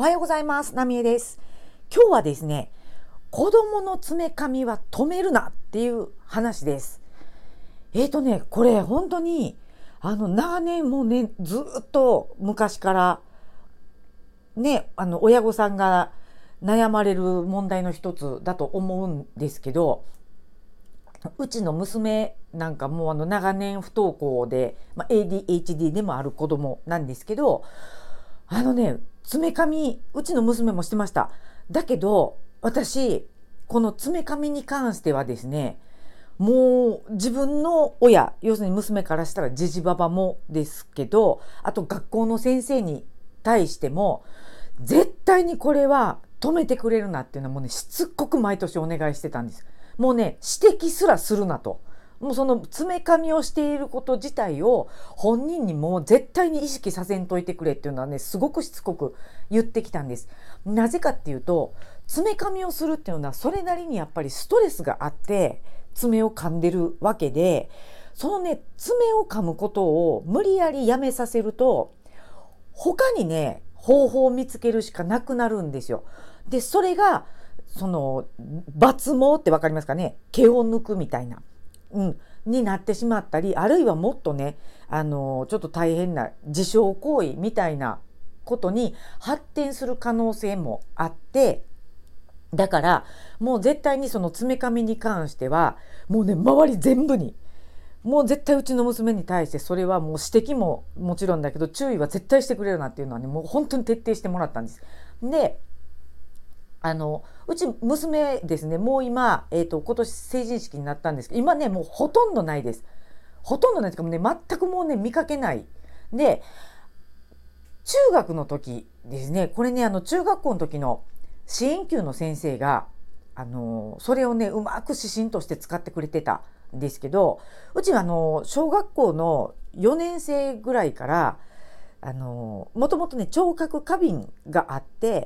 おはようございます。なみえです。今日はですね、子供の爪噛みは止めるなっていう話です。これ本当に長年もうね、ずっと昔からね、親御さんが悩まれる問題の一つだと思うんですけど、うちの娘なんかも長年不登校で、ADHD でもある子供なんですけど、爪噛み、うちの娘もしてました。だけど、私、この爪噛みに関してはですね、もう自分の親、要するに娘からしたらジジババもですけど、あと学校の先生に対しても、絶対にこれは止めてくれるなっていうのはもうね、しつこく毎年お願いしてたんです。もうね、指摘すらするなと。もうその爪噛みをしていること自体を本人にもう絶対に意識させんといてくれっていうのはね、すごくしつこく言ってきたんです。なぜかっていうと、爪噛みをするっていうのはそれなりにやっぱりストレスがあって爪を噛んでるわけで、そのね、爪を噛むことを無理やりやめさせると、他にね、方法を見つけるしかなくなるんですよ。で、それがその抜毛ってわかりますかね、毛を抜くみたいな、になってしまったり、あるいはもっとね、ちょっと大変な自傷行為みたいなことに発展する可能性もあって、だからもう絶対にその爪噛みに関してはもうね、周り全部にもう絶対うちの娘に対してそれはもう指摘ももちろんだけど、注意は絶対してくれるなっていうのはね、もう本当に徹底してもらったんです。で、うち娘ですね、もう今、今年成人式になったんですけど、今ね、もうほとんどないです。ほとんどないですかもうね、全くもうね、見かけない。で、中学の時ですね、これね、中学校の時の支援級の先生が、それをね、うまく指針として使ってくれてたんですけど、うちは小学校の4年生ぐらいから、もともとね、聴覚過敏があって、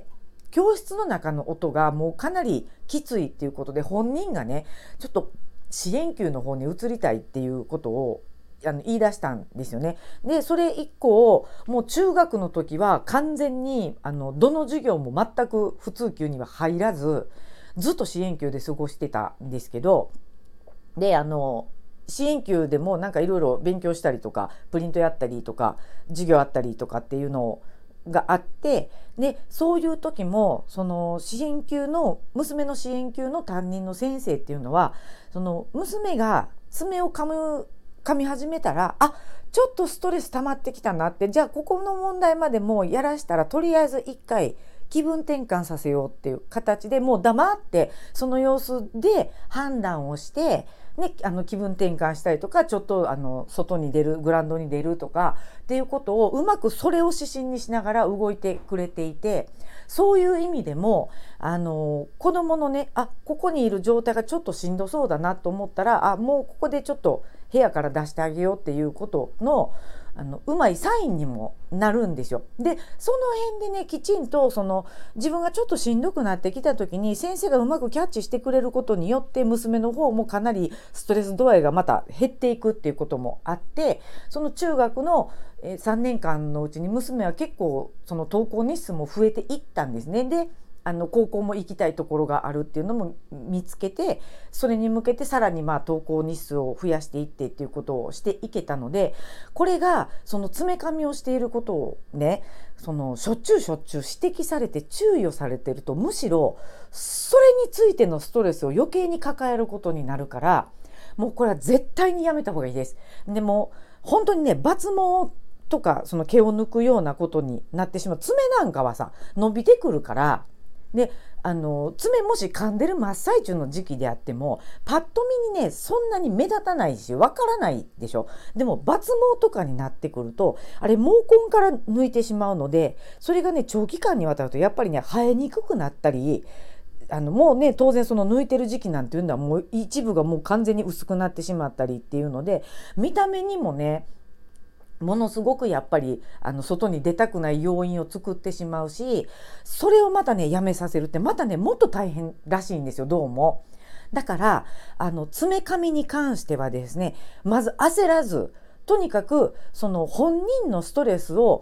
教室の中の音がもうかなりきついっていうことで、本人がね、ちょっと支援級の方に移りたいっていうことを言い出したんですよね。で、それ以降、もう中学の時は完全にどの授業も全く普通級には入らず、ずっと支援級で過ごしてたんですけど、で、支援級でもなんかいろいろ勉強したりとか、プリントやったりとか、授業あったりとかっていうのがあって、で、そういう時もその娘の支援級の担任の先生っていうのは、その娘が爪を噛み始めたら、ちょっとストレス溜まってきたなって、じゃあここの問題までもうやらしたら、とりあえず一回気分転換させようっていう形で、もう黙ってその様子で判断をして、ね、気分転換したりとか、ちょっと外に出る、グラウンドに出るとかっていうことをうまくそれを指針にしながら動いてくれていて、そういう意味でも子供のね、ここにいる状態がちょっとしんどそうだなと思ったら、もうここでちょっと部屋から出してあげようっていうことのうまいサインにもなるんですよ。で、その辺でね、きちんと自分がちょっとしんどくなってきた時に先生がうまくキャッチしてくれることによって、娘の方もかなりストレス度合いがまた減っていくっていうこともあって、その中学の3年間のうちに娘は結構その登校日数も増えていったんですね。で、高校も行きたいところがあるっていうのも見つけて、それに向けてさらに登校日数を増やしていってっていうことをしていけたので、これがその詰め噛みをしていることをね、しょっちゅう指摘されて注意をされてると、むしろそれについてのストレスを余計に抱えることになるから、もうこれは絶対にやめた方がいいです。でも本当にね、抜毛とかその毛を抜くようなことになってしまう。爪なんかはさ、伸びてくるから、で、爪もし噛んでる真っ最中の時期であっても、パッと見にね、そんなに目立たないし、わからないでしょ。でも、抜毛とかになってくると、あれ、毛根から抜いてしまうので、それがね、長期間にわたると、やっぱりね、生えにくくなったり、もうね、当然その抜いてる時期なんていうのは、もう一部がもう完全に薄くなってしまったりっていうので、見た目にもね、ものすごくやっぱり外に出たくない要因を作ってしまうし、それをまたね、やめさせるってまたね、もっと大変らしいんですよ、どうも。だから爪噛みに関してはですね、まず焦らず、とにかくその本人のストレスを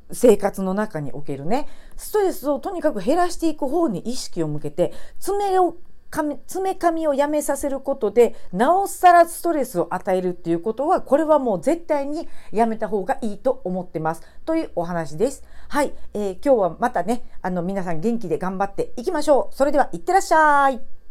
生活の中におけるね、ストレスをとにかく減らしていく方に意識を向けて、詰め髪をやめさせることで、なおさらストレスを与えるっていうことは、これはもう絶対にやめた方がいいと思ってます。というお話です。はい。今日はまたね、皆さん元気で頑張っていきましょう。それでは、いってらっしゃい。